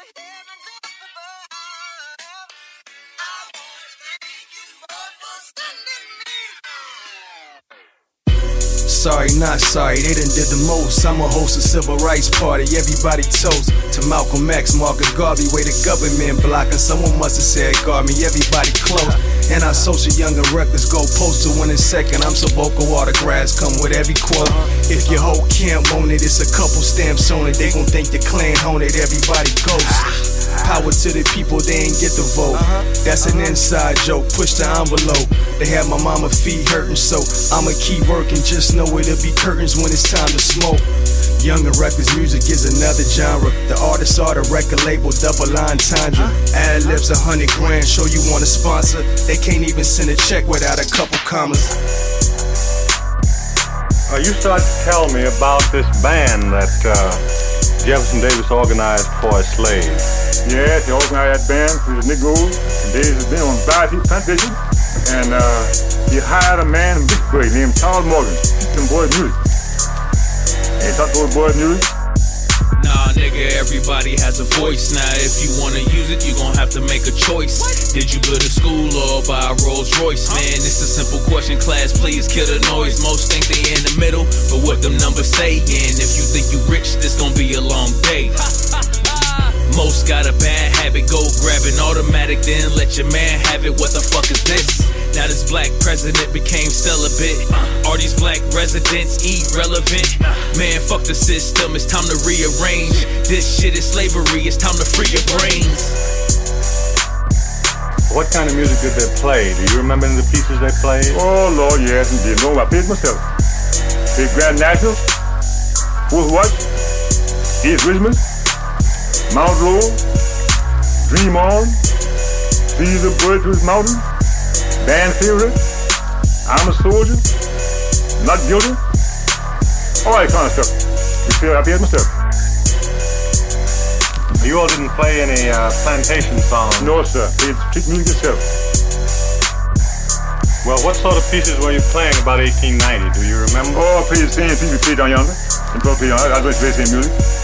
Sorry, not sorry, they done did the most. I'ma host a civil rights party, everybody toast to Malcolm X, Marcus Garvey, way the government blocking. Someone must have said guard me, everybody close. And our social young and reckless go postal 1 second. I'm so vocal, autographs come with every quote. If your whole camp want it, it's a couple stamps on it. They gon' think the clan own it, everybody ghost. Power to the people, they ain't get the vote. That's an inside joke, push the envelope. They had my mama feet hurting, so I'ma keep working. Just know it'll be curtains when it's time to smoke. Young and reckless music is another genre. The artists are the record label, double entendre. Ad-libs 100 grand, show you want a sponsor. They can't even send a check without a couple commas. You started to tell me about this band that Jefferson Davis organized for his slaves. Yeah, he organized that band for the Negroes. Davis has been on variety plantations, and he hired a man in Vicksburg named Charles Morgan to teach them boys music. And he taught those boys music. Nah, nigga, everybody has a voice. Now, if you wanna use it, you gon' have to make a choice. Did you build a school or buy a Rolls Royce? Man, it's a simple question, class, please kill the noise. Most think they in the middle, but what them numbers say? And if you think you rich, this gon' be a long day. Most got a bad habit, go grab an automatic, then let your man have it. What the fuck is this? Now this black president became celibate. Are these black residents irrelevant? Man, fuck the system, it's time to rearrange. This shit is slavery, it's time to free your brains. What kind of music did they play? Do you remember the pieces they played? Oh Lord, yes indeed. No, I played myself. Played Grand National, Fourth Watch, East Richmond, Mount Road, Dream On, See the Bird to His Mountain, Band Theory, I'm a Soldier, Not Guilty, all that kind of stuff. I played myself. You all didn't play any plantation songs? No, sir. Played street music itself. Well, what sort of pieces were you playing about 1890? Do you remember? Oh, I played the same thing we played down yonder. I was playing the same music.